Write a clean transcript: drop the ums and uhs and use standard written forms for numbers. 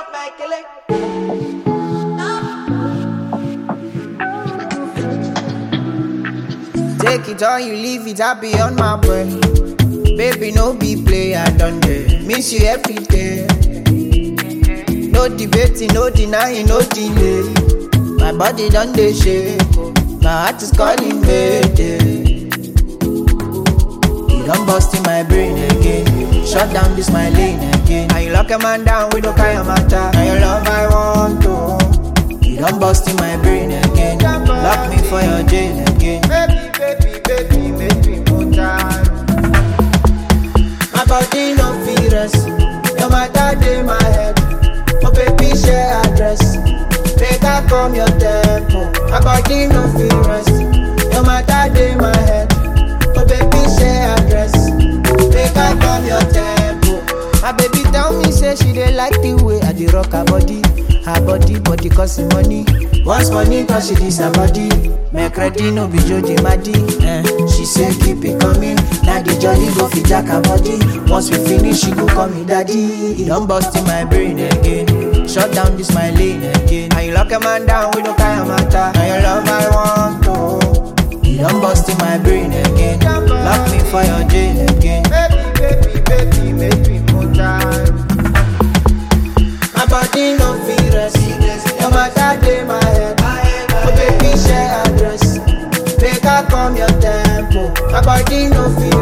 Take it or you leave it, I be on my brain. Baby, no be play, I done dey miss you every day. No debating, no denying, no delay. My body done dey shake, my heart is calling mayday. You done bust in my brain again, shut down this my lane again. Now you lock a man down with no kind of matter. Now your love I want to. You done bust in my brain again, lock me for your jail again. Baby, make me more tired. My body no feel rest, no matter day my head. Oh baby, share address, make I come your tempo. My body no feel rest, no matter day my head. Oh baby, share address, make I come your tempo. My baby tell me say she dey like the way I dey rock her body costing money. Once money cause she dis her body, make ready no be Jody Maddy. She say keep it coming, now the jolly go fit jack her body. Once we finish she go call me daddy. He done bust in my brain again, shut down this my lane again. Now you lock a man down with no kind of matter. Now your love I want to. He done bust in my brain again, lock me for your jail again. Baby, make me more tired. My body no feel rest, no matter day my head. Oh baby, share address, make I come your tempo. My body no feel